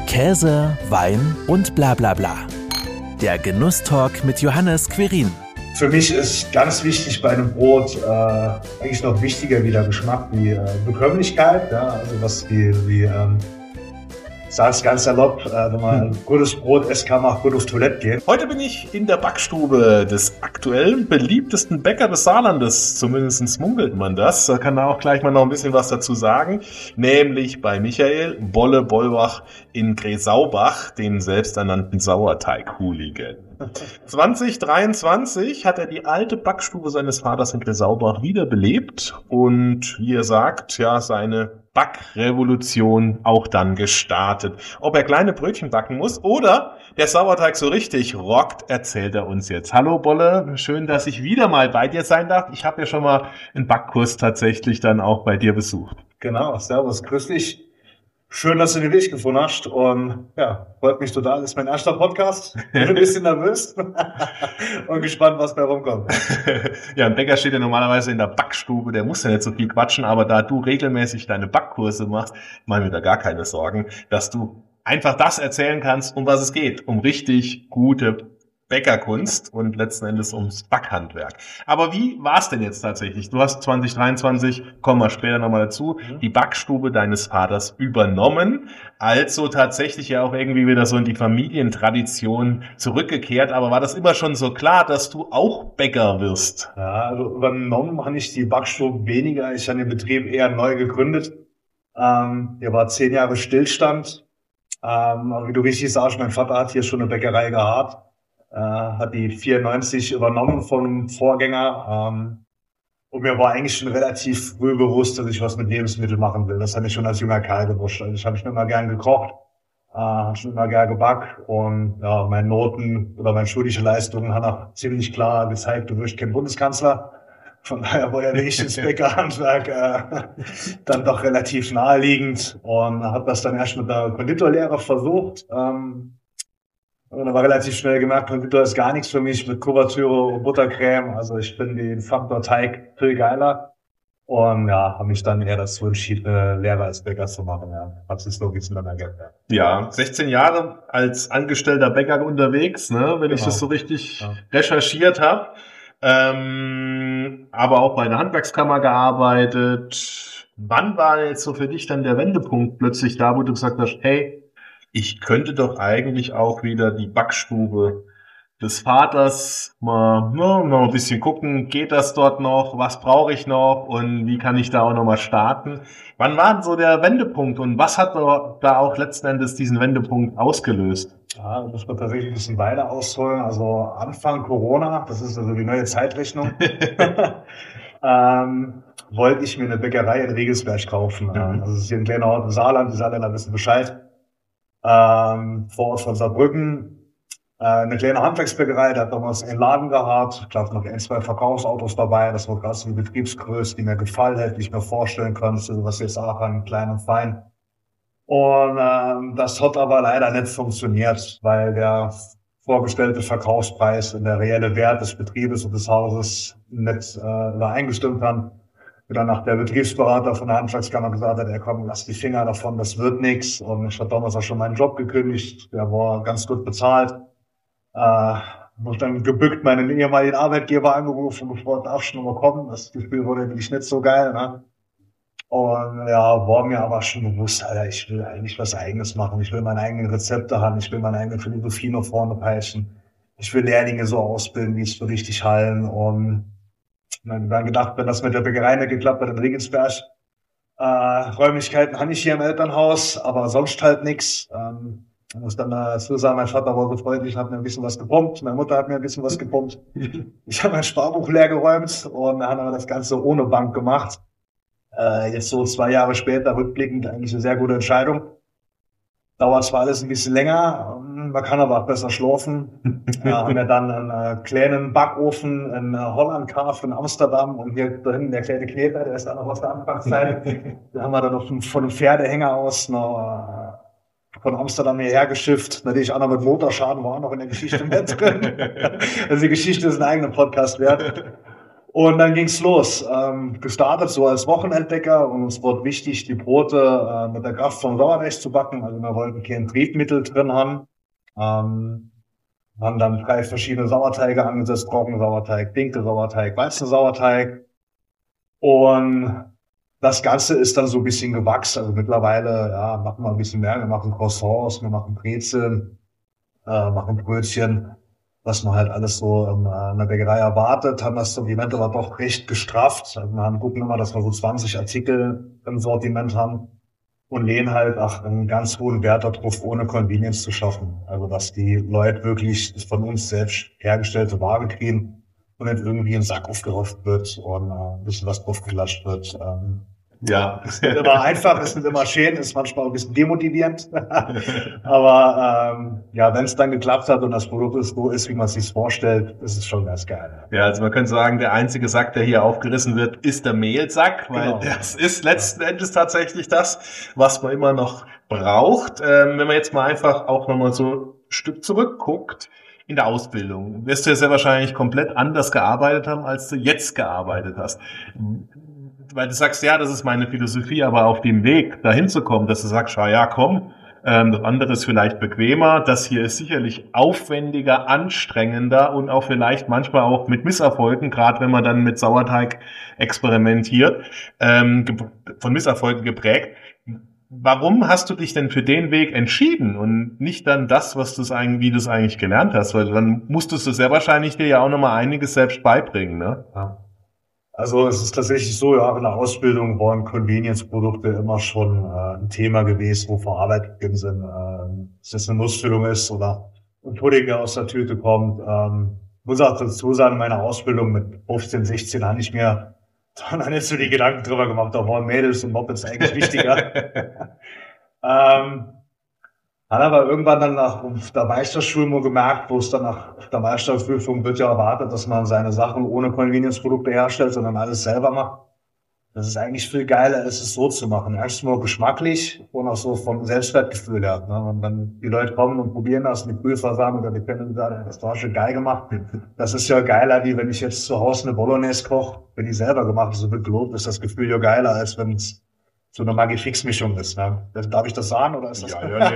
Käse, Wein und bla bla bla. Der Genusstalk mit Johannes Quirin. Für mich ist ganz wichtig bei einem Brot eigentlich noch wichtiger wie der Geschmack, die Bekömmlichkeit. Ja, also was ich sage es ganz salopp, wenn man ein gutes Brot essen kann, man auch gut auf Toilette gehen. Heute bin ich in der Backstube des aktuell beliebtesten Bäcker des Saarlandes. Zumindest munkelt man das. Da kann er auch gleich mal noch ein bisschen was dazu sagen. Nämlich bei Michael Bolle-Bollbach in Gräsaubach, den selbsternannten Sauerteig-Hooligan. 2023 hat er die alte Backstube seines Vaters in Gräsaubach wiederbelebt und, wie er sagt, ja, seine Backrevolution auch dann gestartet. Ob er kleine Brötchen backen muss oder der Sauerteig so richtig rockt, erzählt er uns jetzt. Hallo Bolle, schön, dass ich wieder mal bei dir sein darf. Ich habe ja schon mal einen Backkurs tatsächlich dann auch bei dir besucht. Genau, servus, grüß dich. Schön, dass du den Weg gefunden hast und ja, freut mich total. Das ist mein erster Podcast. Bin ein bisschen nervös und gespannt, was bei rumkommt. Ja, ein Bäcker steht ja normalerweise in der Backstube, der muss ja nicht so viel quatschen, aber da du regelmäßig deine Backkurse machst, mach mir da gar keine Sorgen, dass du einfach das erzählen kannst, um was es geht, um richtig gute Bäckerkunst und letzten Endes ums Backhandwerk. Aber wie war es denn jetzt tatsächlich? Du hast 2023, kommen wir später nochmal dazu, die Backstube deines Vaters übernommen, also tatsächlich ja auch irgendwie wieder so in die Familientradition zurückgekehrt. Aber war das immer schon so klar, dass du auch Bäcker wirst? Ja, also übernommen habe ich die Backstube weniger. Ich habe den Betrieb eher neu gegründet. Der war 10 Jahre Stillstand. Aber wie du richtig sagst, mein Vater hat hier schon eine Bäckerei gehabt. Hat die 94 übernommen vom Vorgänger. Und mir war eigentlich schon relativ früh bewusst, dass ich was mit Lebensmitteln machen will. Das hatte ich schon als junger Kerl gewusst. Also ich habe schon immer gern gekocht, schon immer gern gebackt und ja, meine Noten oder meine schulische Leistungen haben auch ziemlich klar gezeigt, du wirst kein Bundeskanzler. Von daher war ja nicht ins Bäckerhandwerk dann doch relativ naheliegend und habe das dann erst mit der Konditorlehre versucht. Und dann war relativ schnell gemerkt, Konditor ist gar nichts für mich mit Kuvertüre und Buttercreme. Also ich bin den Faktor Teig viel geiler. Und ja, habe mich dann eher dazu entschieden, Lehrer als Bäcker zu machen. Ja, hat sich so geht's dann ergeben. Ja, 16 Jahre als angestellter Bäcker unterwegs, ne, wenn ich das so richtig recherchiert habe. Aber auch bei der Handwerkskammer gearbeitet. Wann war jetzt so für dich dann der Wendepunkt plötzlich da, wo du gesagt hast, hey, ich könnte doch eigentlich auch wieder die Backstube des Vaters mal noch ein bisschen gucken, geht das dort noch, was brauche ich noch und wie kann ich da auch nochmal starten? Wann war denn so der Wendepunkt und was hat da auch letzten Endes diesen Wendepunkt ausgelöst? Ja, das muss man tatsächlich ein bisschen weiter ausholen. Also Anfang Corona, das ist also die neue Zeitrechnung, wollte ich mir eine Bäckerei in Regelsberg kaufen. Also es ist hier ein kleiner Ort im Saarland, die Saarländer wissen Bescheid. Vor Ort von Saarbrücken, eine kleine Handwerksbäckerei, der hat damals einen Laden gehabt, ich glaube noch 1-2 Verkaufsautos dabei, das war gerade so eine Betriebsgröße, die mir gefallen hätte, die ich mir vorstellen könnte, was jetzt auch an klein und fein. Und das hat aber leider nicht funktioniert, weil der vorgestellte Verkaufspreis und der reelle Wert des Betriebes und des Hauses nicht eingestimmt haben. Dann nach der Betriebsberater von der Handwerkskammer gesagt hat, komm, lass die Finger davon, das wird nichts. Und ich hatte damals auch schon meinen Job gekündigt, der war ganz gut bezahlt. Muss dann gebückt meinen ehemaligen Arbeitgeber angerufen, bevor darf schon mal kommen. Das Gefühl wurde wirklich nicht so geil, ne? Und ja, war mir aber schon bewusst, Alter, ich will eigentlich was Eigenes machen. Ich will meine eigenen Rezepte haben, ich will meine eigene Philosophie nach vorne peitschen. Ich will Lehrlinge so ausbilden, wie es für richtig hallen. Und dann gedacht, wenn das mit der Bäckerei nicht geklappt hat in Regensberg, Räumlichkeiten habe ich hier im Elternhaus, aber sonst halt nichts. Ich muss dann dazu sagen, mein Vater war so freundlich, hat mir ein bisschen was gepumpt, meine Mutter hat mir ein bisschen was gepumpt. Ich habe mein Sparbuch leer geräumt und dann haben wir das Ganze ohne Bank gemacht. Jetzt so 2 Jahre später, rückblickend, eigentlich eine sehr gute Entscheidung. Dauert zwar alles ein bisschen länger, man kann aber auch besser schlafen. Haben wir dann einen kleinen Backofen in Holland gekauft in Amsterdam und hier drin der kleine Kneter, der ist auch noch aus der Anfangszeit. Da haben wir dann noch von einem Pferdehänger aus noch von Amsterdam hierher geschifft. Natürlich auch noch mit Motorschaden, war auch noch in der Geschichte mit drin. Also die Geschichte ist ein eigener Podcast wert. Und dann ging's los. Gestartet so als Wochenendbäcker und uns wurde wichtig, die Brote mit der Kraft vom Sauerteig zu backen. Also wir wollten kein Triebmittel drin haben. Haben dann 3 verschiedene Sauerteige angesetzt: Trockensauerteig, Dinkel-Sauerteig, Weizensauerteig. Und das Ganze ist dann so ein bisschen gewachsen. Also mittlerweile, ja, machen wir ein bisschen mehr. Wir machen Croissants, wir machen Brezeln, machen Brötchen, was man halt alles so in der Bäckerei erwartet. Haben das Sortiment aber doch recht gestrafft. Also wir gucken immer, dass wir so 20 Artikel im Sortiment haben und lehnen halt auch einen ganz hohen Wert darauf, ohne Convenience zu schaffen. Also dass die Leute wirklich das von uns selbst hergestellte Ware kriegen und nicht irgendwie ein Sack aufgerollt wird und ein bisschen was drauf geklatscht wird. Ja. Ist nicht immer einfach, ist nicht immer schön, ist manchmal ein bisschen demotivierend. Aber ja, wenn es dann geklappt hat und das Produkt so ist, wie man es sich vorstellt, ist es schon ganz geil. Ja, also man könnte sagen, der einzige Sack, der hier aufgerissen wird, ist der Mehlsack, weil das ist letzten Endes tatsächlich das, was man immer noch braucht. Wenn man jetzt mal einfach auch nochmal so ein Stück zurückguckt, in der Ausbildung wirst du ja sehr wahrscheinlich komplett anders gearbeitet haben, als du jetzt gearbeitet hast. Weil du sagst, ja, das ist meine Philosophie, aber auf dem Weg dahin zu kommen, dass du sagst, ja komm, das andere ist vielleicht bequemer, das hier ist sicherlich aufwendiger, anstrengender und auch vielleicht manchmal auch mit Misserfolgen, gerade wenn man dann mit Sauerteig experimentiert, von Misserfolgen geprägt. Warum hast du dich denn für den Weg entschieden und nicht dann das, wie du es eigentlich gelernt hast? Weil dann musstest du sehr wahrscheinlich dir ja auch nochmal einiges selbst beibringen, ne? Ja. Also es ist tatsächlich so, ja, in der Ausbildung waren Convenience-Produkte immer schon ein Thema gewesen, wo verarbeitet sind. Ob es jetzt eine Nussfüllung ist oder ein Pudding, der aus der Tüte kommt. Muss auch dazu sagen, in meiner Ausbildung mit 15, 16 habe ich mir dann nicht so die Gedanken drüber gemacht, da waren Mädels und Mopeds eigentlich wichtiger. Hat aber irgendwann dann nach der Meisterschulung gemerkt, wo es dann nach der Meisterprüfung wird ja erwartet, dass man seine Sachen ohne Convenience-Produkte herstellt, sondern alles selber macht. Das ist eigentlich viel geiler, es so zu machen. Erstmal geschmacklich und auch so vom Selbstwertgefühl her. Ne? Und wenn die Leute kommen und probieren das, die Prüfer sagen, oder die können sagen, das war schon geil gemacht. Das ist ja geiler, wie wenn ich jetzt zu Hause eine Bolognese koche, wenn die selber gemacht ist, so wird gelobt, ist das Gefühl ja geiler, als wenn es so eine Maggi-Fix-Mischung ist. Ne? Darf ich das sagen, oder ist das?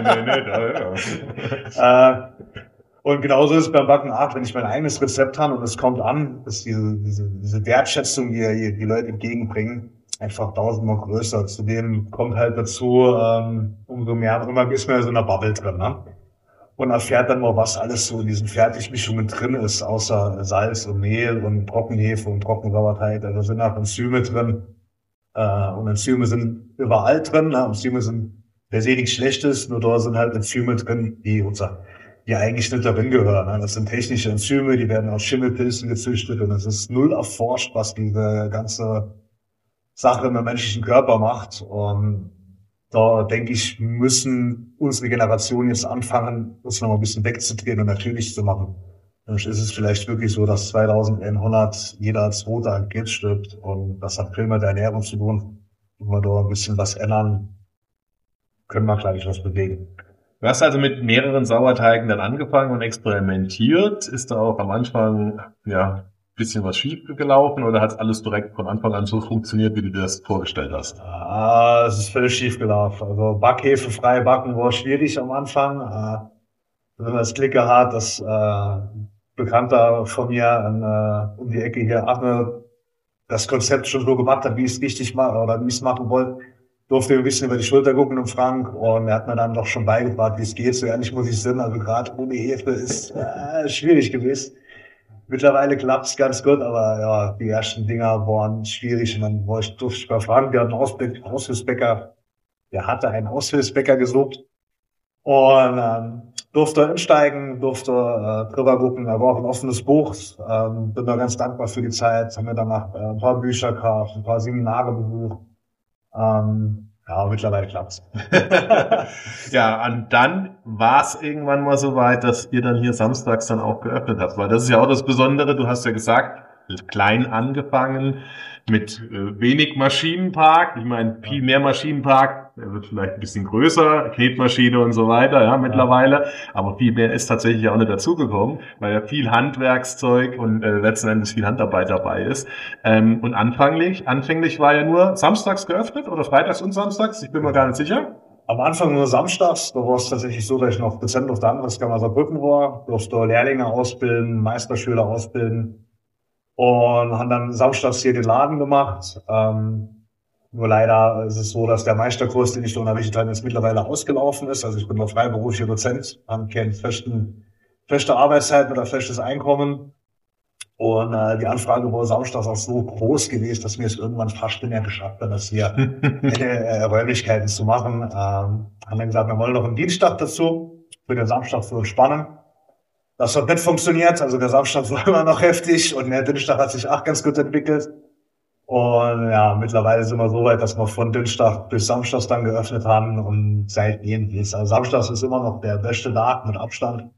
Ja. Und genauso ist es beim Backen auch, wenn ich mein eigenes Rezept habe und es kommt an, ist diese Wertschätzung, die die Leute entgegenbringen, einfach tausendmal größer. Zudem kommt halt dazu, umso mehr, immer ist man in so einer Bubble drin, ne? Und erfährt dann mal, was alles so in diesen Fertigmischungen drin ist, außer Salz und Mehl und Trockenhefe und Trockensauerteig. Also sind auch Enzyme drin. Und Enzyme sind überall drin. Ne? Enzyme sind per se nichts Schlechtes, nur da sind halt Enzyme drin, die eigentlich nicht darin gehören. Ne? Das sind technische Enzyme, die werden aus Schimmelpilzen gezüchtet und es ist null erforscht, was diese ganze Sache im menschlichen Körper macht. Und da denke ich, müssen unsere Generation jetzt anfangen, uns noch mal ein bisschen wegzudrehen und natürlich zu machen. Dann ist es vielleicht wirklich so, dass 2100 jeder Zweite an Krebs stirbt und das hat viel mit der Ernährung zu tun. Wenn wir da ein bisschen was ändern, können wir gleich was bewegen. Du hast also mit mehreren Sauerteigen dann angefangen und experimentiert. Ist da auch am Anfang ein bisschen was schief gelaufen oder hat alles direkt von Anfang an so funktioniert, wie du dir das vorgestellt hast? Es ist völlig schief gelaufen. Also Backhefe frei backen war schwierig am Anfang. Wenn man das Glück hat, dass Bekannter von mir um die Ecke hier das Konzept schon so gemacht hat, wie ich es richtig mache oder wie ich es machen wollte, durfte ein bisschen über die Schulter gucken im Frank und er hat mir dann doch schon beigebracht, wie es geht. So ehrlich muss ich sein, also gerade ohne Hefe ist schwierig gewesen. Mittlerweile klappt es ganz gut, aber ja, die ersten Dinger waren schwierig. Und dann durfte ich bei Frank, der hat einen Aushilfsbäcker, der hatte einen Aushilfsbäcker gesucht und durfte einsteigen, durfte drüber gucken. Da war auch ein offenes Buch. Bin da ganz dankbar für die Zeit. Haben wir danach ein paar Bücher gekauft, ein paar Seminare besucht. Mittlerweile klappt's. Ja, und dann war es irgendwann mal so weit, dass ihr dann hier samstags dann auch geöffnet habt. Weil das ist ja auch das Besondere. Du hast ja gesagt, klein angefangen, mit wenig Maschinenpark. Ich meine, viel mehr Maschinenpark Der wird vielleicht ein bisschen größer, Knetmaschine und so weiter, ja, mittlerweile. Aber viel mehr ist tatsächlich auch nicht dazugekommen, weil ja viel Handwerkszeug und letzten Endes viel Handarbeit dabei ist. Und anfänglich war ja nur samstags geöffnet oder freitags und samstags, ich bin mir gar nicht sicher. Am Anfang nur samstags, da war es tatsächlich so, dass ich noch Dozent auf der Handwerkskammer Saarbrücken war, durfte Lehrlinge ausbilden, Meisterschüler ausbilden und haben dann samstags hier den Laden gemacht. Nur leider ist es so, dass der Meisterkurs, den ich da unterrichtet habe, jetzt mittlerweile ausgelaufen ist. Also ich bin noch freiberuflicher Dozent, habe keine feste Arbeitszeiten oder festes Einkommen. Und die Anfrage war samstags auch so groß gewesen, dass mir es irgendwann fast nicht mehr geschafft hat, das hier Räumlichkeiten zu machen. Haben dann gesagt, wir wollen noch einen Dienstag dazu, für den Samstag zu entspannen. Das hat nicht funktioniert, also der Samstag war immer noch heftig und der Dienstag hat sich auch ganz gut entwickelt. Und ja, mittlerweile sind wir so weit, dass wir von Dienstag bis Samstag dann geöffnet haben und seitdem ist. Also Samstag ist immer noch der beste Tag mit Abstand.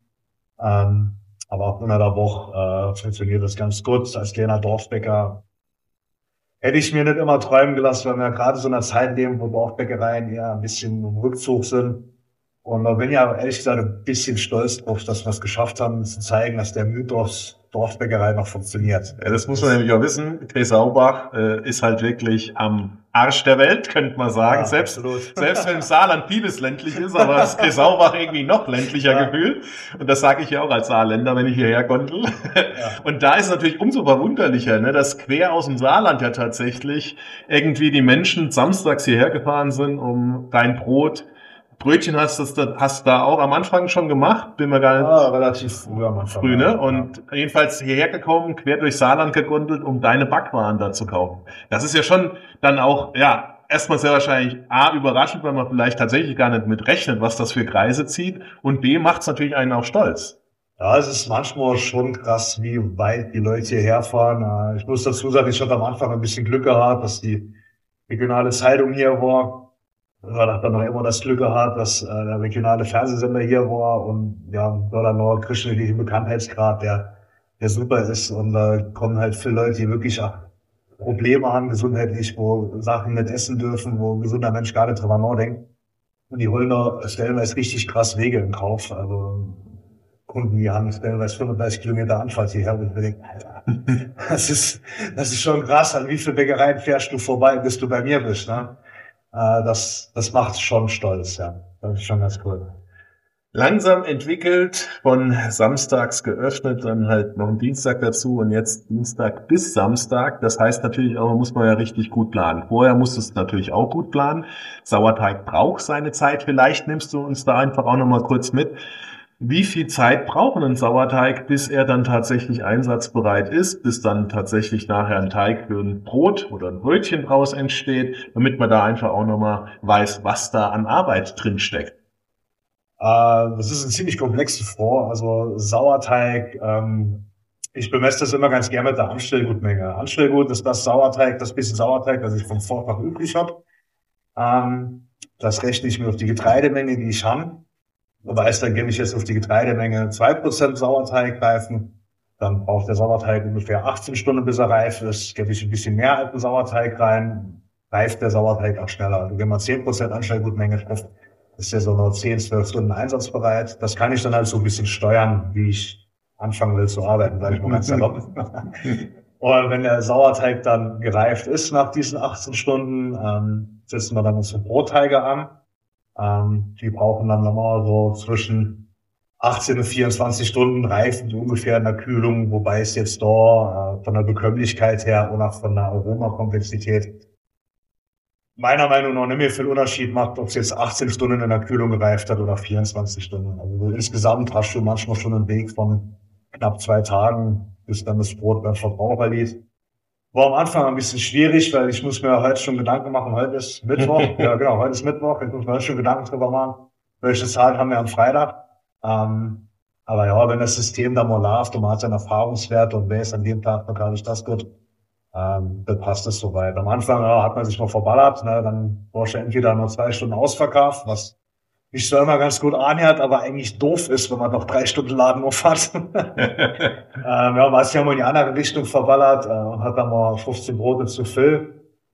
Aber auch unter der Woche funktioniert das ganz gut. Als kleiner Dorfbäcker hätte ich mir nicht immer träumen gelassen, weil wir gerade so in einer Zeit leben, wo Dorfbäckereien eher ein bisschen im Rückzug sind. Und da bin ich aber ehrlich gesagt ein bisschen stolz drauf, dass wir es geschafft haben, zu zeigen, dass der Mythos Dorfbäckerei noch funktioniert. Ja, das muss man nämlich auch wissen. Grisaubach ist halt wirklich am Arsch der Welt, könnte man sagen. Ja, selbst wenn im Saarland vieles ländlich ist, aber das Grisaubach irgendwie noch ländlicher gefühlt. Und das sage ich ja auch als Saarländer, wenn ich hierher gondel. Ja. Und da ist es natürlich umso verwunderlicher, ne, dass quer aus dem Saarland ja tatsächlich irgendwie die Menschen samstags hierher gefahren sind, um dein Brötchen hast du da auch am Anfang schon gemacht? Bin mir gar nicht. Relativ früh am Anfang. Früh, ne? Und jedenfalls hierher gekommen, quer durch Saarland gegondelt, um deine Backwaren da zu kaufen. Das ist ja schon dann auch, ja, erstmal sehr wahrscheinlich A, überraschend, weil man vielleicht tatsächlich gar nicht mit rechnet, was das für Kreise zieht. Und B, macht es natürlich einen auch stolz. Ja, es ist manchmal schon krass, wie weit die Leute hierher fahren. Ich muss dazu sagen, ich hatte am Anfang ein bisschen Glück gehabt, dass die regionale Zeitung hier war. Ich habe dann noch immer das Glück gehabt, dass der regionale Fernsehsender hier war und ja, da dann noch einen Bekanntheitsgrad, der super ist. Und da kommen halt viele Leute, die wirklich Probleme haben, gesundheitlich, wo Sachen nicht essen dürfen, wo ein gesunder Mensch gar nicht drüber nachdenkt. Und die holen da stellenweise richtig krass Wege in Kauf. Also Kunden, die haben stellenweise 35 Kilometer Anfahrt hierher und ich denke, Alter, das ist schon krass, an wie viele Bäckereien fährst du vorbei, bis du bei mir bist, ne? Das macht schon stolz, ja. Das ist schon ganz cool. Langsam entwickelt, von samstags geöffnet, dann halt noch ein Dienstag dazu und jetzt Dienstag bis Samstag. Das heißt natürlich auch, muss man ja richtig gut planen. Vorher musstest du natürlich auch gut planen. Sauerteig braucht seine Zeit. Vielleicht nimmst du uns da einfach auch nochmal kurz mit. Wie viel Zeit braucht ein Sauerteig, bis er dann tatsächlich einsatzbereit ist, bis dann tatsächlich nachher ein Teig für ein Brot oder ein Brötchen draus entsteht, damit man da einfach auch nochmal weiß, was da an Arbeit drin steckt? Das ist ein ziemlich komplexes Vor. Also Sauerteig, ich bemesse das immer ganz gerne mit der Anstellgutmenge. Anstellgut ist das bisschen Sauerteig, das ich vom Vortag übrig habe. Das rechne ich mir auf die Getreidemenge, die ich habe. Aber dann gebe ich jetzt auf die Getreidemenge 2% Sauerteig reifen. Dann braucht der Sauerteig ungefähr 18 Stunden, bis er reif ist. Gebe ich ein bisschen mehr alten Sauerteig rein, reift der Sauerteig auch schneller. Also wenn man 10% Anstellgutmenge trifft, ist der so nur 10, 12 Stunden einsatzbereit. Das kann ich dann halt so ein bisschen steuern, wie ich anfangen will zu arbeiten, sage ich mal ganz salopp. Und wenn der Sauerteig dann gereift ist nach diesen 18 Stunden, setzen wir dann unsere Brotteige an. Die brauchen dann nochmal so zwischen 18 und 24 Stunden reifen, ungefähr in der Kühlung, wobei es jetzt da von der Bekömmlichkeit her und auch von der Aromakomplexität meiner Meinung nach nicht mehr viel Unterschied macht, ob es jetzt 18 Stunden in der Kühlung gereift hat oder 24 Stunden. Also insgesamt hast du manchmal schon einen Weg von knapp 2 Tagen, bis dann das Brot beim Verbraucher liegt. War am Anfang ein bisschen schwierig, weil ich muss mir heute schon Gedanken machen, heute ist Mittwoch. Ja, genau, heute ist Mittwoch. Ich muss mir heute schon Gedanken drüber machen, welche Zahlen haben wir am Freitag. Aber ja, wenn das System da mal läuft und man hat seinen Erfahrungswert und weiß, an dem Tag kann ich das gut, dann passt es soweit. Am Anfang hat man sich mal verballert, ne, dann war schon entweder nur 2 Stunden ausverkauft, was mich so immer ganz gut anhört, aber eigentlich doof ist, wenn man noch 3 Stunden Laden auf hat. Ja, man ist ja mal in die andere Richtung verballert und hat dann mal 15 Brote zu viel.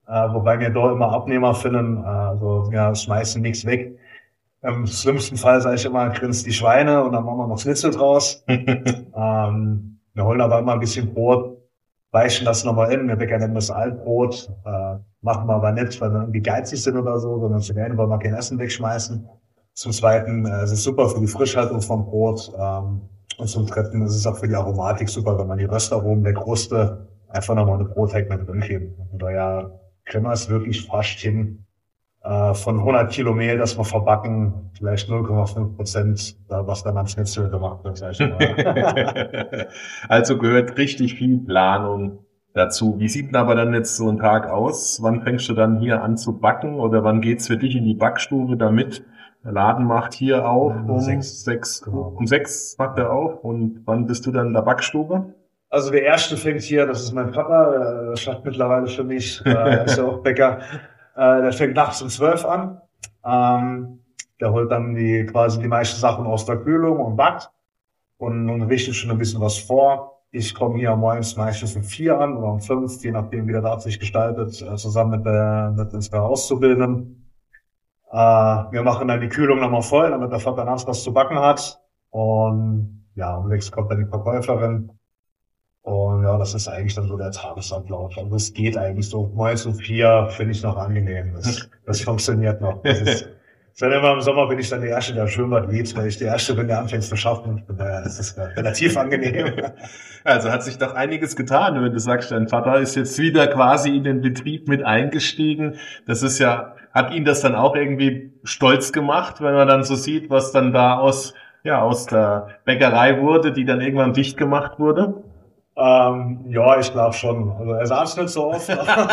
wobei wir dort immer Abnehmer finden, also ja, schmeißen nichts weg. Im schlimmsten Fall sage ich immer, grinst die Schweine und dann machen wir noch Schnitzel draus. Wir holen aber immer ein bisschen Brot, weichen das nochmal in. Wir Bäcker nennen das Altbrot. Machen wir aber nicht, weil wir irgendwie geizig sind oder so, sondern zum einen wollen wir kein Essen wegschmeißen. Zum Zweiten ist es super für die Frischhaltung vom Brot. Und zum Dritten ist es auch für die Aromatik super, wenn man die Röstaromen der Kruste einfach nochmal eine Brotteig mit drin geben. Und daher kriegen wir es wirklich fast hin, von 100 Kilo Mehl, das wir verbacken, vielleicht 0,5%, was dann am Schnitzel gemacht wird, sag ich mal. Also gehört richtig viel Planung dazu. Wie sieht denn aber dann jetzt so ein Tag aus? Wann fängst du dann hier an zu backen oder wann geht's für dich in die Backstube damit? Der Laden macht hier auf um 6, genau. Um 6 macht er auf und wann bist du dann in der Backstube? Also der erste fängt hier, das ist mein Papa, der schafft mittlerweile für mich, ist ja auch Bäcker. Der fängt nachts um 12 an. Der holt dann quasi die meisten Sachen aus der Kühlung und backt und richtet schon ein bisschen was vor. Ich komme hier morgens meistens um 4 an oder um 5, je nachdem wie der Tag sich gestaltet, zusammen mit den zwei Auszubildenden. Wir machen dann die Kühlung nochmal voll, damit der Vater nachts was zu backen hat. Und ja, um 6 kommt dann die Verkäuferin. Und ja, das ist eigentlich dann so der Tagesablauf. Also es geht eigentlich so, morgens um 4 finde ich noch angenehm. Das funktioniert noch. Dann immer im Sommer bin ich dann der Erste, der Schwimmbad liebt, weil ich der Erste bin, der anfängt zu schaffen. Das ist relativ angenehm. Also hat sich doch einiges getan, wenn du sagst, dein Vater ist jetzt wieder quasi in den Betrieb mit eingestiegen. Das ist ja, hat ihn das dann auch irgendwie stolz gemacht, wenn man dann so sieht, was dann da aus der Bäckerei wurde, die dann irgendwann dicht gemacht wurde? Ja, ich glaube schon. Also er sagt es nicht so oft.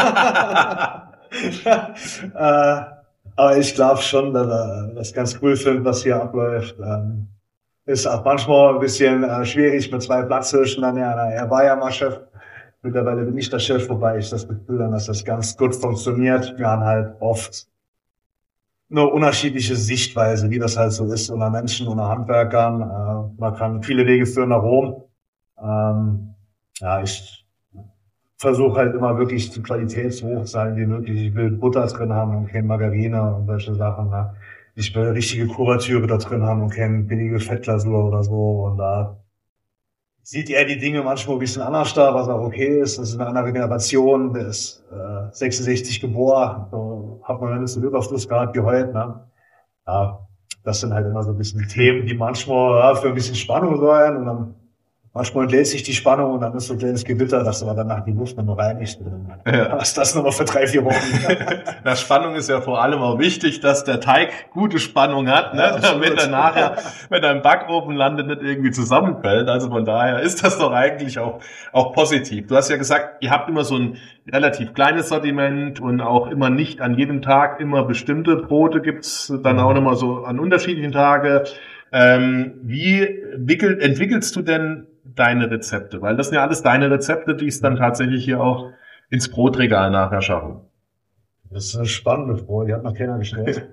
Aber ich glaube schon, dass er das ganz cool findet, was hier abläuft. Ist auch manchmal ein bisschen schwierig mit 2 Platzhirschen. Er war ja mal Chef. Mittlerweile bin ich der Chef, wobei ich das Gefühl habe, dass das ganz gut funktioniert. Wir haben halt oft eine unterschiedliche Sichtweise, wie das halt so ist unter Menschen, unter Handwerkern. Man kann viele Wege führen nach Rom. Ja, ich versuche halt immer wirklich die Qualität so hoch sein wie möglich. Ich will Butter drin haben und keine Margarine und solche Sachen. Ne? Ich will richtige Kuvertüre da drin haben und keine billige Fettglasur oder so. Und da sieht er die Dinge manchmal ein bisschen anders da, was auch okay ist. Das ist eine andere Generation. Der ist 66 geboren. So hat man nicht so Überfluss gehabt wie heute. Ne? Ja, das sind halt immer so ein bisschen Themen, die manchmal für ein bisschen Spannung sorgen. Und dann manchmal entlädt sich die Spannung und dann ist so ein kleines Gewitter, dass aber danach die Luft noch reinigt. Ja. Was das nochmal für 3-4 Wochen. Na, Spannung ist ja vor allem auch wichtig, dass der Teig gute Spannung hat, ne? Ja, Damit er nachher, wenn er im Backofen landet, nicht irgendwie zusammenfällt. Also von daher ist das doch eigentlich auch positiv. Du hast ja gesagt, ihr habt immer so ein relativ kleines Sortiment und auch immer nicht an jedem Tag immer bestimmte Brote gibt's dann auch nochmal so an unterschiedlichen Tagen. Wie entwickelst du denn deine Rezepte? Weil das sind ja alles deine Rezepte, die es dann tatsächlich hier auch ins Brotregal nachher schaffen. Das ist eine spannende Frage, die hat noch keiner gestellt.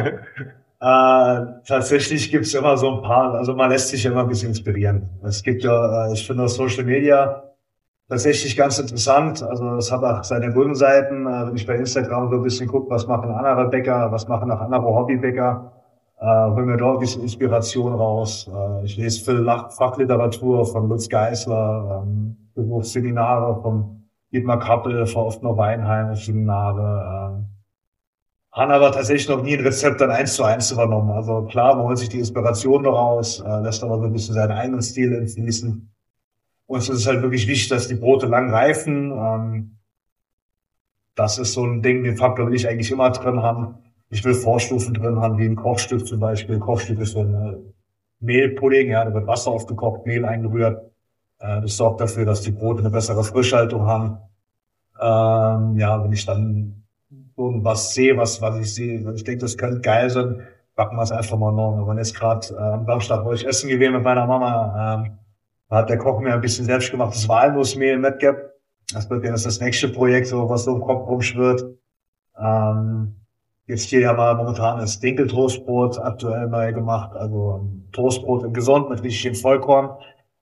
Tatsächlich gibt's immer so ein paar, also man lässt sich immer ein bisschen inspirieren. Es gibt ja, ich finde Social Media tatsächlich ganz interessant. Also es hat auch seine guten Seiten. Wenn ich bei Instagram so ein bisschen gucke, was machen andere Bäcker, was machen auch andere Hobbybäcker, hol mir dort ein bisschen Inspiration raus. Ich lese viel Fachliteratur von Lutz Geisler, Berufsseminare von Dietmar Kappel, von oft noch Weinheim, Seminare. Haben aber tatsächlich noch nie ein Rezept dann 1:1 übernommen. Also klar, man holt sich die Inspiration noch raus, lässt aber so ein bisschen seinen eigenen Stil entfließen. Und es ist halt wirklich wichtig, dass die Brote lang reifen. Das ist so ein Ding, den Faktor will ich eigentlich immer drin haben. Ich will Vorstufen drin haben, wie ein Kochstück zum Beispiel. Kochstück ist so ein Mehlpudding, ja, da wird Wasser aufgekocht, Mehl eingerührt. Das sorgt dafür, dass die Brote eine bessere Frischhaltung haben. Ja, wenn ich dann irgendwas sehe, was ich sehe, wenn ich denke, das könnte geil sein, backen wir es einfach mal noch. Wenn jetzt gerade am Samstag, wo ich essen gewesen mit meiner Mama, hat der Koch mir ein bisschen selbstgemachtes Walnussmehl mitgegeben. Das wird jetzt das nächste Projekt, so was so im Kopf rumschwirrt. Jetzt hier ja mal momentan das Dinkeltoastbrot aktuell neu gemacht, also ein Toastbrot im Gesund mit richtig Vollkorn.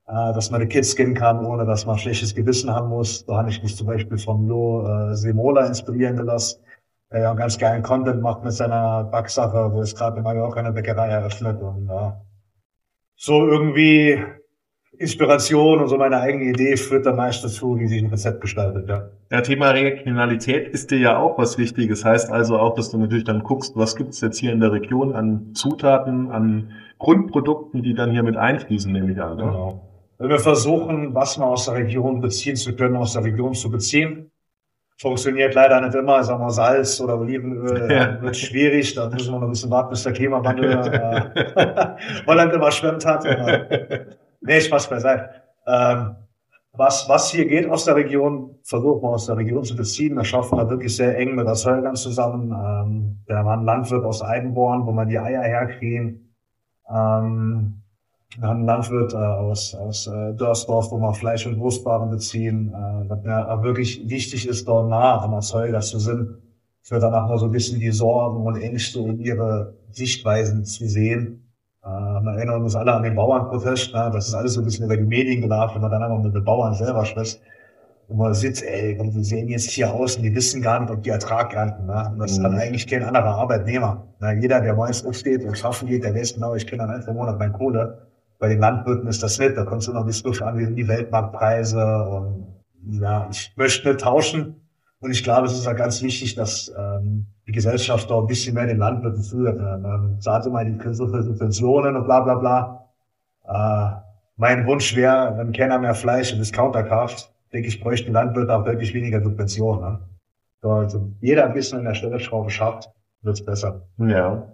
dass man die Kids gehen kann, ohne dass man ein schlechtes Gewissen haben muss. Da habe ich mich zum Beispiel von Lo Semola inspirieren gelassen, der ja einen ganz geilen Content macht mit seiner Backsache, wo es gerade in Mallorca eine Bäckerei eröffnet und so irgendwie Inspiration und so meine eigene Idee führt dann meist dazu, wie sich ein Rezept gestaltet, ja. Ja, Thema Regionalität ist dir ja auch was Wichtiges. Heißt also auch, dass du natürlich dann guckst, was gibt's jetzt hier in der Region an Zutaten, an Grundprodukten, die dann hier mit einfließen, nehme ich an. Ne? Genau. Wenn wir versuchen, was man aus der Region beziehen zu können, aus der Region zu beziehen, funktioniert leider nicht immer. Sagen wir Salz oder Olivenöl, wird schwierig. Da müssen wir noch ein bisschen warten, bis der Klimawandel Holland überschwemmt hat. Nee, Spaß beiseite. Was hier geht aus der Region, versuchen wir aus der Region zu beziehen. Wir schaffen da wirklich sehr eng mit Erzeugern zusammen. Da war ein Landwirt aus Eidenborn, wo man die Eier herkriegen. Wir haben einen Landwirt aus Dörsdorf, wo wir Fleisch und Wurstwaren beziehen. Was mir wirklich wichtig ist, da nah am Erzeuger zu sind, für danach mal so ein bisschen die Sorgen und Ängste und ihre Sichtweisen zu sehen. Wir erinnern uns alle an den Bauernprotest, das ist alles so ein bisschen über die Medien gelaufen, wenn man dann einmal mit den Bauern selber spricht. Und man sieht, die sehen jetzt hier aus und die wissen gar nicht, ob die Ertrag ernten. Und das hat eigentlich kein anderer Arbeitnehmer. Jeder, der morgens aufsteht und schaffen geht, der weiß genau, ich kriege dann einfach im Monat meine Kohle. Bei den Landwirten ist das nicht. Da kommst du noch nicht so an wie die Weltmarktpreise. Und ja, ich möchte nicht tauschen. Und ich glaube, es ist ja ganz wichtig, dass die Gesellschaft da ein bisschen mehr den Landwirten führt. Man sagt immer, die kriegen so viele Subventionen und bla bla bla. Mein Wunsch wäre, wenn keiner mehr Fleisch im Discounter kauft, denke ich, bräuchten die Landwirte auch wirklich weniger Subventionen. Also jeder ein bisschen an der Stellschraube schafft, wird's besser. Ja.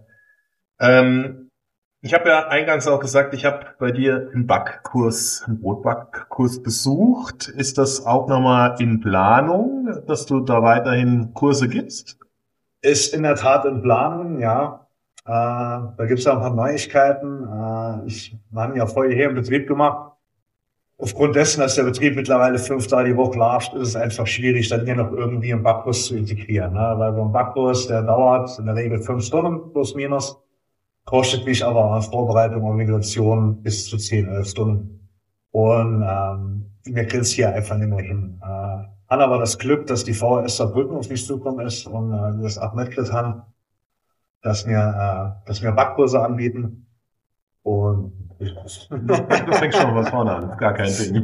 Ich habe ja eingangs auch gesagt, ich habe bei dir einen Brotbackkurs besucht. Ist das auch nochmal in Planung, dass du da weiterhin Kurse gibst? Ist in der Tat in Planung, ja. Da gibt's ja ein paar Neuigkeiten. Wir haben ja vorher hier im Betrieb gemacht. Aufgrund dessen, dass der Betrieb mittlerweile 5 Tage die Woche läuft, ist es einfach schwierig, dann hier noch irgendwie einen Backkurs zu integrieren. Weil so ein Backkurs, der dauert in der Regel 5 Stunden plus minus. Kostet mich aber an Vorbereitung und Organisation bis zu 10, 11 Stunden. Und wir kriegen es hier einfach nicht mehr hin. Haben aber das Glück, dass die VHS Saarbrücken auf mich zukommen ist und das auch mitgekriegt haben, dass wir Backkurse anbieten. Und du fängst schon mal von vorne an, gar kein Ding.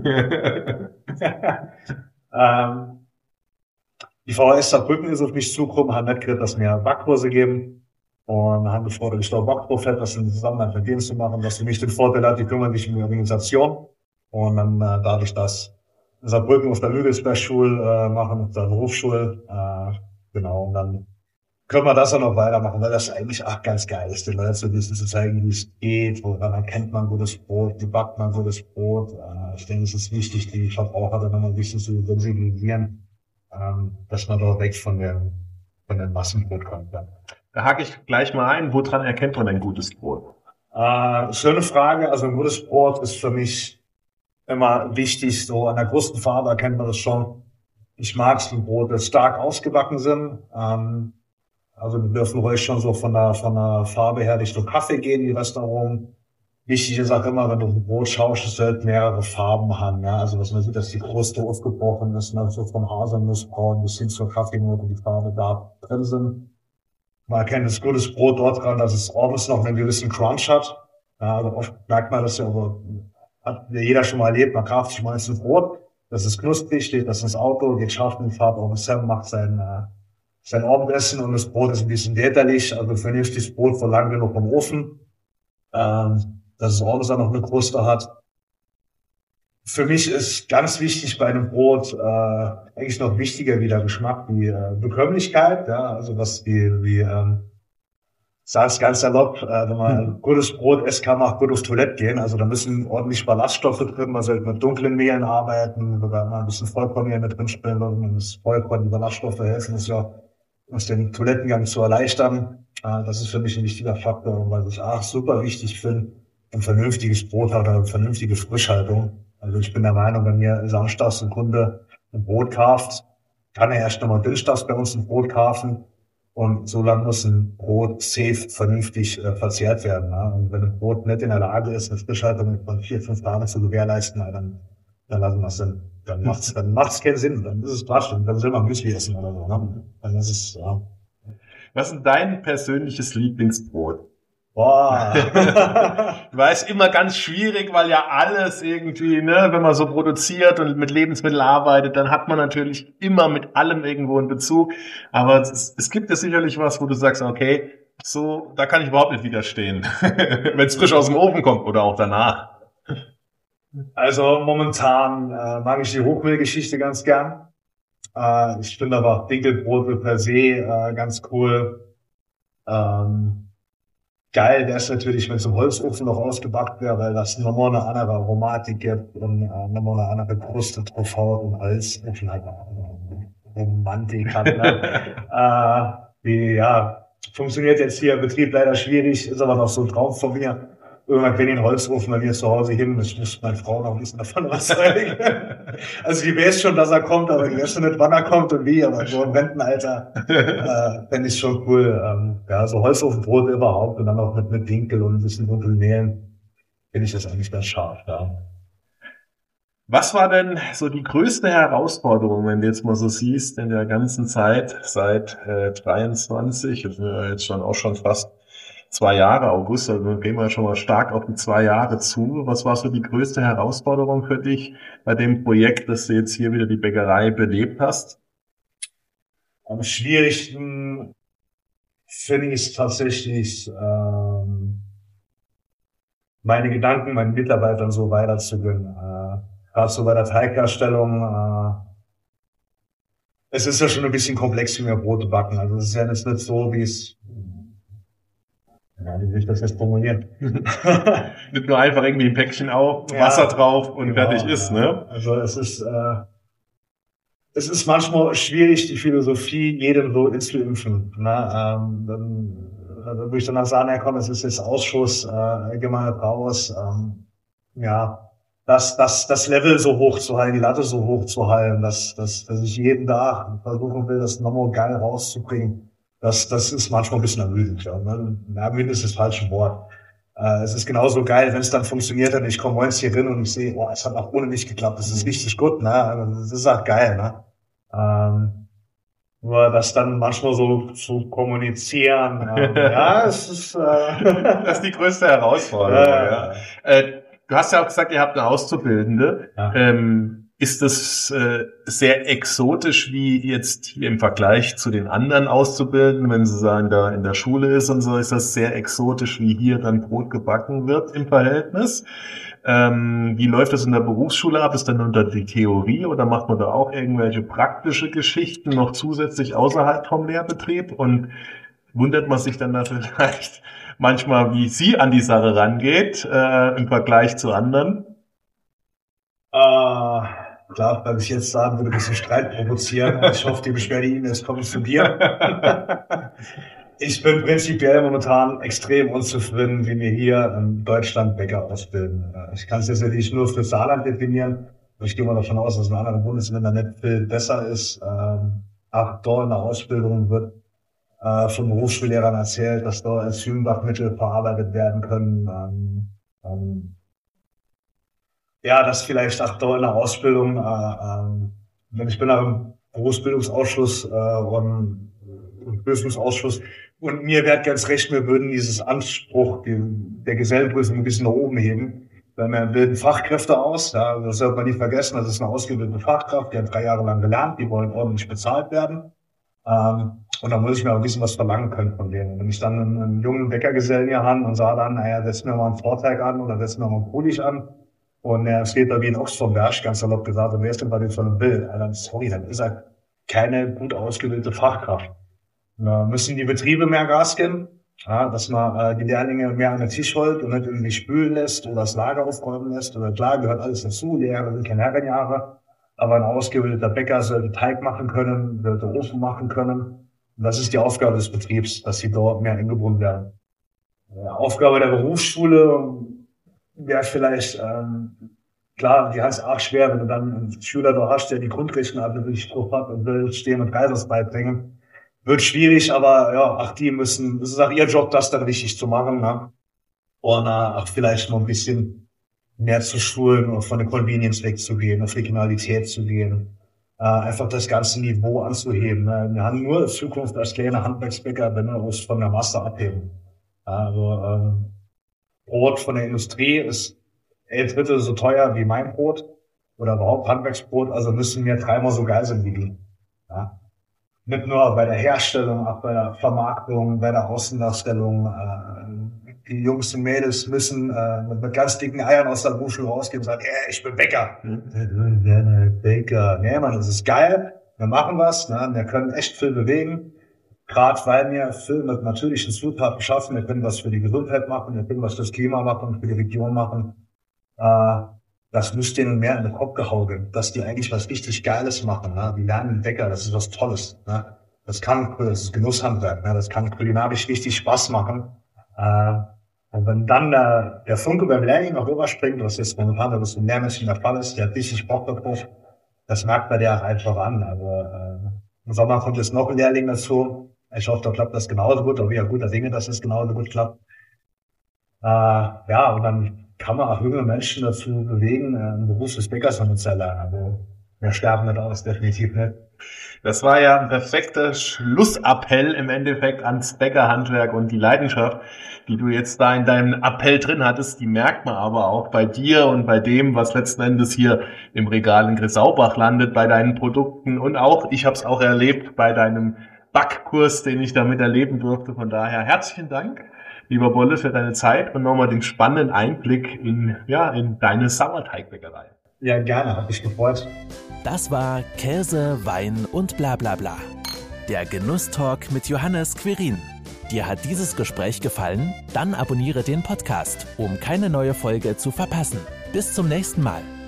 Die VHS Saarbrücken ist auf mich zugekommen, haben mitgekriegt, dass wir Backkurse geben. Und haben gefordert, ich glaube, Backprofet, das in Zusammenhang mit denen zu machen, dass für mich den Vorteil hat, die kümmern sich um die Organisation. Und dann dadurch, dass Saarbrücken auf der Hügelsbergschule machen, auf der Berufsschule, genau, und dann können wir das auch noch weitermachen, weil das eigentlich auch ganz geil ist, den Leuten so ein bisschen zu zeigen, wie es geht, woran erkennt man gutes Brot, wie backt man gutes Brot. Ich denke, es ist wichtig, die Verbraucher dann noch ein bisschen zu sensibilisieren, dass man da weg von den Massenbrot kommt. Ja. Da hake ich gleich mal ein. Woran erkennt man ein gutes Brot? Schöne Frage. Also ein gutes Brot ist für mich immer wichtig. So an der Krustenfarbe erkennt man das schon. Ich mag es, wenn Brote stark ausgebacken sind. Also wir dürfen ruhig schon so von der Farbe her Richtung Kaffee gehen, die Restaurant. Wichtig ist auch immer, wenn du ein Brot schaust, es sollte mehrere Farben haben. Ja? Also dass man sieht, dass die Kruste aufgebrochen ist, so vom Haselnussbraun bis hin zur Kaffeenote die Farbe da drin sind. Man erkennt das gutes Brot dort dran, dass es ordentlich noch einen gewissen Crunch hat. Ja, also oft merkt man das ja, aber hat jeder schon mal erlebt. Man kauft sich mal ein Brot, das ist knusprig, steht das ins Auto, geht scharf in die Farbe, aber Sam macht sein Abendessen und das Brot ist ein bisschen väterlich, also vernünftiges Brot vor lang genug im Ofen, dass es ordentlich noch eine Kruste hat. Für mich ist ganz wichtig bei einem Brot eigentlich noch wichtiger wie der Geschmack, die Bekömmlichkeit, ja, also was sag's ganz salopp, wenn man ein gutes Brot isst, kann man auch gut auf Toilette gehen, also da müssen ordentlich Ballaststoffe drin, man sollte mit dunklen Mehlen arbeiten, sogar mal ein bisschen Vollkornmehl mit drin spielen, und das Vollkorn, die Ballaststoffe helfen, ist ja, uns den Toilettengang zu erleichtern. Das ist für mich ein wichtiger Faktor, weil ich super wichtig finde, ein vernünftiges Brot hat oder eine vernünftige Frischhaltung. Also ich bin der Meinung, wenn mir samstags ein Kunde ein Brot kauft, kann er erst nochmal dienstags bei uns ein Brot kaufen. Und so lange muss ein Brot safe vernünftig verzehrt werden. Ne? Und wenn ein Brot nicht in der Lage ist, eine Frischhaltung von 4-5 Tagen zu gewährleisten, dann lassen wir es dann. Dann macht's keinen Sinn. Dann ist es Quatsch. Dann soll man Müsli essen oder so. Ne? Dann ist es, ja. Was ist dein persönliches Lieblingsbrot? Boah. War es immer ganz schwierig, weil ja alles irgendwie, ne, wenn man so produziert und mit Lebensmitteln arbeitet, dann hat man natürlich immer mit allem irgendwo einen Bezug. Aber es gibt ja sicherlich was, wo du sagst, okay, so, da kann ich überhaupt nicht widerstehen. Wenn es frisch aus dem Ofen kommt oder auch danach. Also momentan mag ich die Hochmehlgeschichte ganz gern. Ich finde aber auch Dinkelbrote per se ganz cool. Geil wäre es natürlich, wenn es im Holzofen noch ausgebackt wäre, weil das nochmal eine andere Aromatik gibt und nochmal eine andere Kruste drauf haut und Holzofen halt auch eine Romantik hat. Ne? Ja, funktioniert jetzt hier im Betrieb leider schwierig, ist aber noch so ein Traum von mir. Irgendwann kriege ich einen Holzofen bei mir zu Hause hin, ich muss meine Frau noch ein bisschen davon überzeugen. Also die weiß schon, dass er kommt, aber die weiß schon nicht, wann er kommt und wie, aber so im Rentenalter fände ich schon cool. Ja, so Holzofenbrot überhaupt und dann auch mit Dinkel und ein bisschen dunklen Mehlen, finde ich das eigentlich ganz scharf, ja. Was war denn so die größte Herausforderung, wenn du jetzt mal so siehst, in der ganzen Zeit seit 23, das sind ja jetzt schon fast 2 Jahre, August, also gehen wir schon mal stark auf die 2 Jahre zu. Was war so die größte Herausforderung für dich bei dem Projekt, dass du jetzt hier wieder die Bäckerei belebt hast? Am schwierigsten finde ich es tatsächlich, meine Gedanken meinen Mitarbeitern so weiterzugeben. Gerade so bei der Teigherstellung, es ist ja schon ein bisschen komplex, wie wir Brote backen. Also es ist ja jetzt nicht so, wie es, ja, wie will ich das jetzt formulieren? Nicht nur einfach irgendwie ein Päckchen auf, Wasser drauf und genau, fertig ist, ne? Also es ist manchmal schwierig, die Philosophie jedem so ins zu impfen. Ne? Dann würde ich danach sagen, ja komm, es ist jetzt Ausschuss, geh mal raus. Ja, das Level so hoch zu halten, die Latte so hoch zu halten, dass ich jeden Tag versuchen will, das nochmal geil rauszubringen. Das ist manchmal ein bisschen ermüdend. Ja. Ermüdend ist das falsche Wort. Es ist genauso geil, wenn es dann funktioniert und ich komme morgens hier rein und ich sehe, oh, es hat auch ohne mich geklappt, das ist richtig gut, ne? Das ist auch geil, ne? Nur das dann manchmal so zu kommunizieren, ja, es ist das ist die größte Herausforderung, ja. Du hast ja auch gesagt, ihr habt eine Auszubildende. Ja. Ist das sehr exotisch wie jetzt hier im Vergleich zu den anderen Auszubildenden, wenn sie sagen, da in der Schule ist und so, ist das sehr exotisch, wie hier dann Brot gebacken wird im Verhältnis? Wie läuft das in der Berufsschule ab? Ist dann unter die Theorie oder macht man da auch irgendwelche praktische Geschichten noch zusätzlich außerhalb vom Lehrbetrieb? Und wundert man sich dann da vielleicht manchmal, wie sie an die Sache rangeht im Vergleich zu anderen? Klar, weil ich jetzt sagen würde, ein bisschen Streit provozieren. Ich hoffe, die Beschwerde-E-Mails kommen zu dir. Ich bin prinzipiell momentan extrem unzufrieden, wie wir hier in Deutschland Bäcker ausbilden. Ich kann es jetzt nicht nur für Saarland definieren. Ich gehe mal davon aus, dass es in anderen Bundesländern nicht viel besser ist. Auch dort in der Ausbildung wird von Berufsschullehrern erzählt, dass dort Enzymbachmittel verarbeitet werden können. Ja, das vielleicht auch dort in der Ausbildung, wenn ich bin nach dem Berufsbildungsausschuss und Prüfungsausschuss und mir wird ganz recht, wir würden dieses Anspruch der Gesellenprüfung ein bisschen nach oben heben, weil wir bilden Fachkräfte aus, ja, das sollte man nicht vergessen, das ist eine ausgebildete Fachkraft, die hat 3 Jahre lang gelernt, die wollen ordentlich bezahlt werden. Und da muss ich mir auch ein bisschen was verlangen können von denen. Wenn ich dann einen jungen Bäckergesellen hier habe und sage dann, naja, setz mir mal einen Vorteig an oder setz mir mal einen Kulich an, und es geht da wie ein Ochs vom Berg, ganz salopp gesagt, und wer ist denn bei dem von einem Bild? Dann, sorry, dann ist er keine gut ausgebildete Fachkraft. Da müssen die Betriebe mehr Gas geben, ja, dass man die Lehrlinge mehr an den Tisch holt und nicht irgendwie spülen lässt oder das Lager aufräumen lässt. Oder klar, gehört alles dazu, Lehrer sind keine Herrenjahre, aber ein ausgebildeter Bäcker sollte Teig machen können, sollte Ofen machen können. Und das ist die Aufgabe des Betriebs, dass sie dort mehr eingebunden werden. Aufgabe der Berufsschule wäre vielleicht, klar, die heißt auch schwer, wenn du dann einen Schüler da hast, der die Grundrechenart wirklich drauf hat und will stehen und Reisers beibringen. wird schwierig, aber ja, es ist auch ihr Job, das dann richtig zu machen, ne? Und auch vielleicht noch ein bisschen mehr zu schulen und von der Convenience wegzugehen, auf Regionalität zu gehen. Einfach das ganze Niveau anzuheben. Ne? Wir haben nur Zukunft als kleine Handwerksbäcker, wenn wir uns von der Masse abheben. Also Brot von der Industrie ist 1/3 so teuer wie mein Brot oder überhaupt Handwerksbrot, also müssen wir 3-mal so geil sein wie die. Ja? Nicht nur bei der Herstellung, auch bei der Vermarktung, bei der Außendarstellung. Die Jungs und Mädels müssen mit ganz dicken Eiern aus der Berufsschule rausgehen und sagen, ich bin Bäcker. Bäcker. Nee, Mann, das ist geil. Wir machen was. Ne? Wir können echt viel bewegen. Gerade weil wir viel mit natürlichen Zutaten schaffen. Wir können was für die Gesundheit machen. Wir können was fürs Klima machen, für die Region machen. Das müsste denen mehr in den Kopf gehauen, dass die eigentlich was richtig Geiles machen. Ne? Die lernen Bäcker, das ist was Tolles. Ne? Das ist Genusshandwerk. Ne? Das kann kulinarisch richtig Spaß machen. Und wenn dann der Funke beim Lehrling noch rüberspringt, was jetzt momentan das im Lehrmäßig der Fall ist, der hat richtig Bock darauf, das merkt man der auch einfach an. Aber im Sommer kommt jetzt noch ein Lehrling dazu. Ich hoffe, da klappt das genauso gut, aber ja guter Dinge, dass es genauso gut klappt. Ja, und dann kann man auch junge Menschen dazu bewegen, einen Beruf des Bäckers zu erlernen. Also wir sterben nicht aus, definitiv nicht. Das war ja ein perfekter Schlussappell im Endeffekt ans Bäckerhandwerk und die Leidenschaft, die du jetzt da in deinem Appell drin hattest, die merkt man aber auch bei dir und bei dem, was letzten Endes hier im Regal in Grissaubach landet, bei deinen Produkten und auch, ich habe es auch erlebt, bei deinem Backkurs, den ich damit erleben durfte. Von daher herzlichen Dank, lieber Bolle, für deine Zeit und nochmal den spannenden Einblick in deine Sauerteigbäckerei. Ja, gerne, hat mich gefreut. Das war Käse, Wein und bla bla bla. Der Genusstalk mit Johannes Quirin. Dir hat dieses Gespräch gefallen? Dann abonniere den Podcast, um keine neue Folge zu verpassen. Bis zum nächsten Mal.